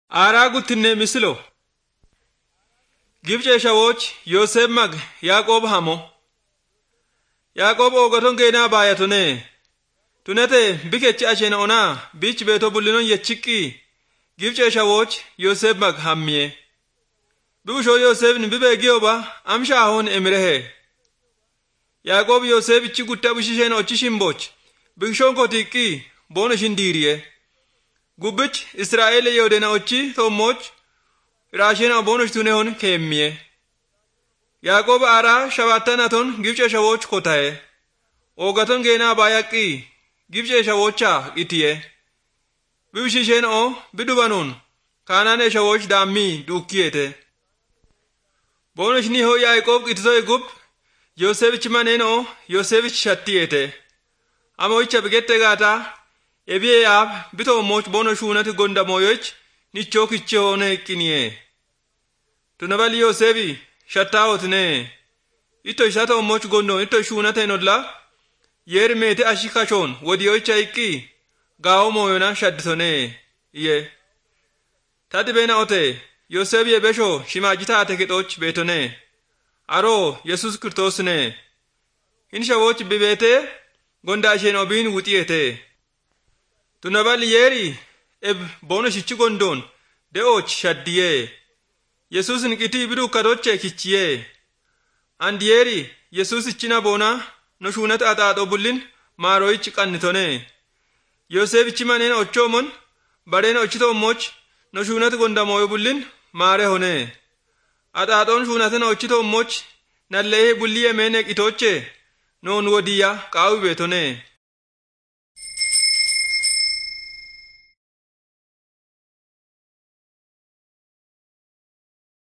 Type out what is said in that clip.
Aaraa guttinne misilo. Gibce shawoch Yosef mag Yaaqoob hamo. Yaaqoob ogaton geenaa baayatone. Tunete bikechi ashena ona bich beeto bullinon yechiki. Gibce shawoch Yosef mag hammiye. Busho Yosef ni bibe giyoba amsha hon emrehe. Yaaqoob Yosef ichi gutta bushishen ochishimboch. Bikshon kotiki bono shindiriye. Gubbich Israa'el yodena ochi tomoch raasheen abonosh tunehon keemmiye. Yaaqoob aaraa shabaatanaton Gibce shawoch kotaye. Ogaton geenaa baayaqii Gibce shawochaa itiye. Bibishisheen o bidubanuun kaanaan shawoch daammii duukkiyete. Bonosh ni ho Yaaqoob ititoy gub Yosefich maneen o Yosefich shattiyete. Amoicha bigette gaataa ebiye yaab bito moch bono shunati gonda moyoch ni chokiche hone kiniye. Tunabali Yosefi shattaotne. Ito isato moch gondo ito shunate nodla. Yer mete ashikashon wodiyocha iki gao moyona shadditone. Iye. Tati bena ote Yosefi ebesho shimajita ateketoch betone. Aro Yesus Kirtosne. Hinsha woch bibete gonda ashen obin wutiyete. Tunabali yeri eb bono shichi gondon deoch shaddiye. Yesus nikiti bidu kadoche kichiye. Andiyeri Yesus ichina bona no shunat ataado bullin maaroich kannitone. Yosef ichimanen ochomon baren ochito moch no shunat gonda moyo bullin maare hone. Ataadon shunaten ochito moch nallehe bulliye menek itoche non wodiya qaawi betone.